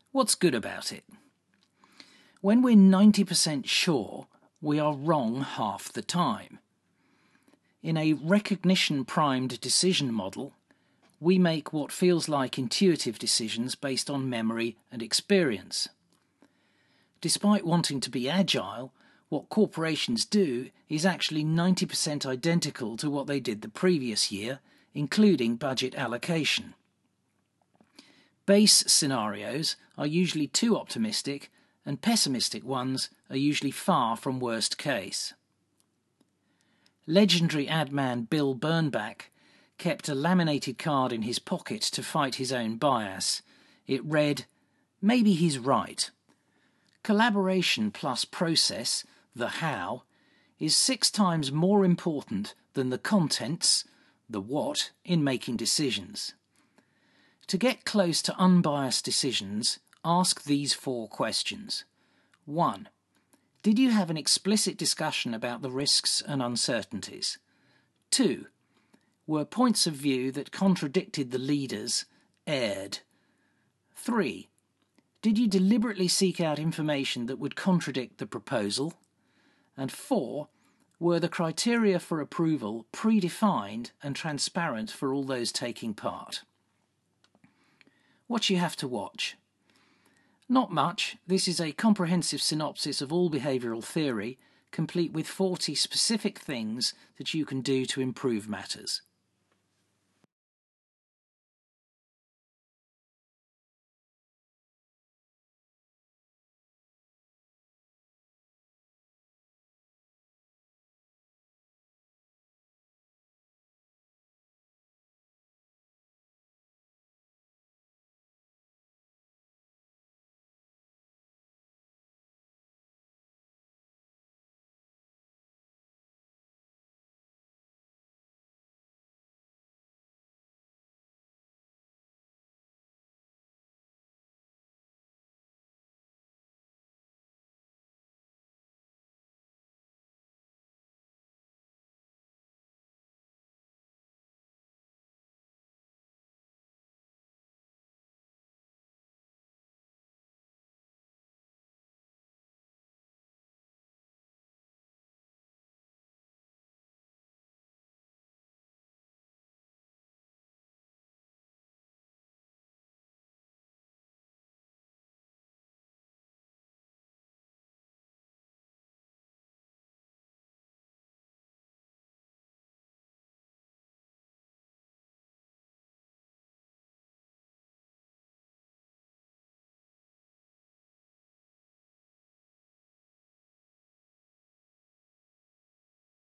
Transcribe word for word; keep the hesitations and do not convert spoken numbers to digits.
What's good about it? When we're ninety percent sure, we are wrong half the time. In a recognition-primed decision model, we make what feels like intuitive decisions based on memory and experience. Despite wanting to be agile, what corporations do is actually ninety percent identical to what they did the previous year, including budget allocation. Base scenarios are usually too optimistic, and pessimistic ones are usually far from worst case. Legendary ad man Bill Bernbach kept a laminated card in his pocket to fight his own bias. It read, "Maybe he's right. Collaboration plus process, the how, is six times more important than the contents, the what, in making decisions. To get close to unbiased decisions, ask these four questions. one. Did you have an explicit discussion about the risks and uncertainties? two. Were points of view that contradicted the leaders aired? three. Did you deliberately seek out information that would contradict the proposal? And four. Were the criteria for approval predefined and transparent for all those taking part?" What you have to watch? Not much. This is a comprehensive synopsis of all behavioural theory, complete with forty specific things that you can do to improve matters.